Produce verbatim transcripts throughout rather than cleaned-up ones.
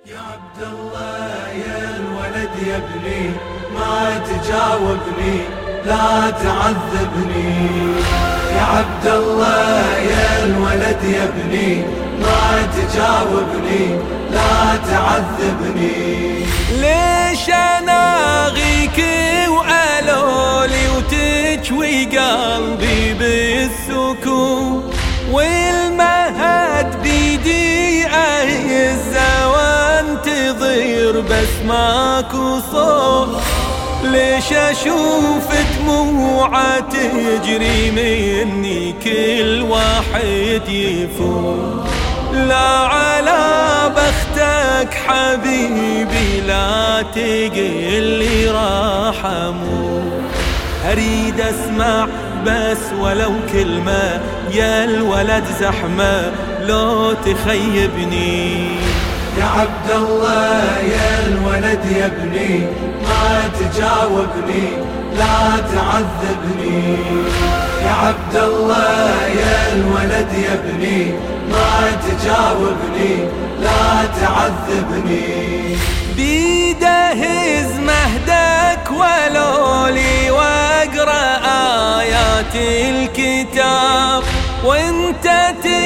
يا عبد الله يا الولد يا ابني ما تجاوبني لا تعذبني. يا عبد الله يا الولد يا ابني ما تجاوبني لا تعذبني. ليش اناغيك وألولي وتجوي قلبي بالسكون والمهد بيدي اهزه وانتظر بس ماكو صوت. ليش اشوف دموعه تجري مني كل واحد يفوت. لا على بختك حبيبي لا تقلي راح اموت. اريد اسمع بس ولو كلمة يا الولد زحمة لو تخيبني. يا عبد الله يا الولد يا ابني ما تجاوبني لا تعذبني. يا عبد الله يا الولد يا ابني ما تجاوبني لا تعذبني. بيده هز مهدك ولولي واقرا آيات الكتاب وانت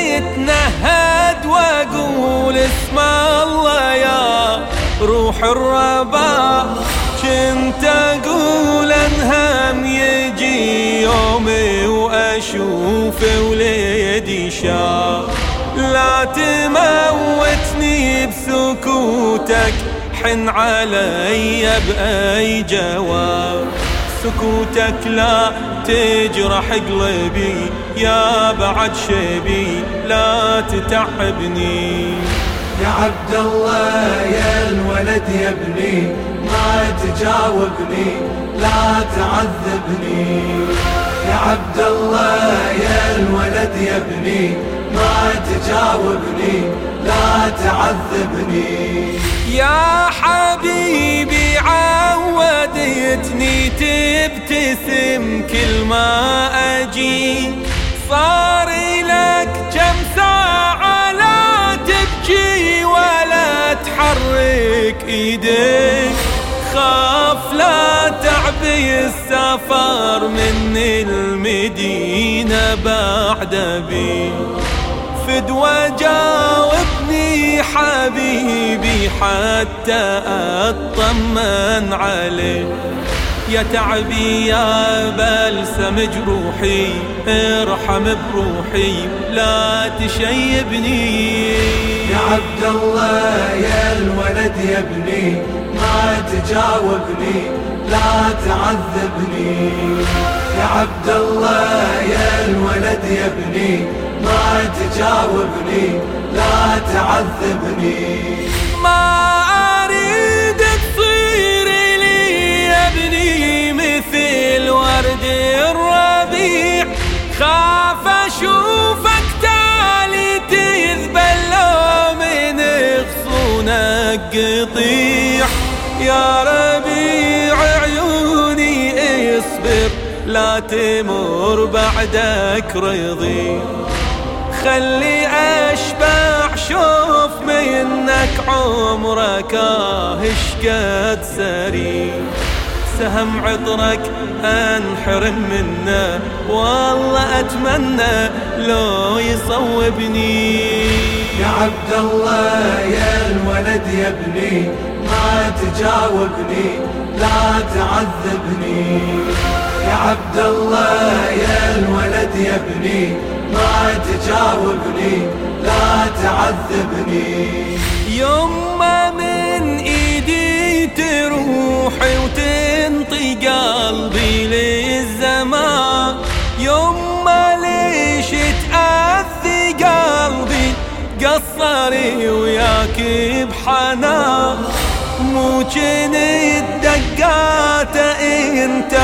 تتنهد واقول اسم الله يا روح الربا. كنت اقول انهم يجي يومي واشوف وليدي شاب. لا تموتني بسكوتك حن علي بأي جواب. سكوتك لا تجرح قلبي يا بعد شبي لا تتعبني. يا عبد الله يا الولد يا ابني ما تجاوبني لا تعذبني. يا عبد الله يا الولد يا ابني ما تجاوبني لا تعذبني. يا حبيبي عودتني تبتسم كل ما اجي. صار لك كم ساعة لا تبكي ولا تحرك ايديك. خاف لا تعبي السفر من المدينة بعد بي. فدوى جاوبني حبيبي حتى اطمن عليه. يا تعبي يا بلسم جروحي ارحم بروحي لا تشيبني. يا عبد الله يا الولد يا ابني ما تجاوبني لا تعذبني. يا عبد الله يا الولد يا ابني ما تجاوبني لا تعذبني. ما أريد تصير لي يا ابني مثل ورد الربيع. خاف أشوفك تالي تذبل من غصونك قطيع. يا ربيع عيوني اصبر لا تمر بعدك رضيع. خلي أشبع شوف منك عمرك اهش قد سريع. سهم عطرك انحرم منه والله اتمنى لو يصوبني. يا عبد الله يا الولد يا ابني ما تجاوبني لا تعذبني. يا عبد الله يا الولد يا ابني ما تجاوبني لا تعذبني. يما من ايدي تروحي وتنطي قلبي للزمان. يما ليش تأذي قلبي قصري وياك بحنان. مو جنت دقات انت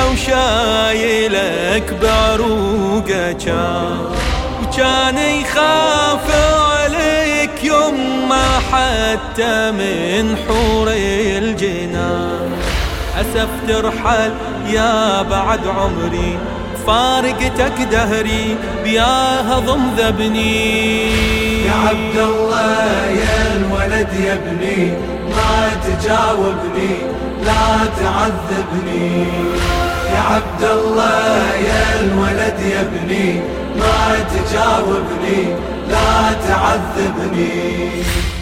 وشايلك بعروقه كان. وكان يخاف عليك يما حتى من حور الجنان. أسف ترحل يا بعد عمري فارقتك دهري بياها ضم ذبني. يا عبد الله يا الولد يا ابني ما تجاوبني لا تعذبني. يا عبد الله يا الولد يا ابني ما تجاوبني لا تعذبني.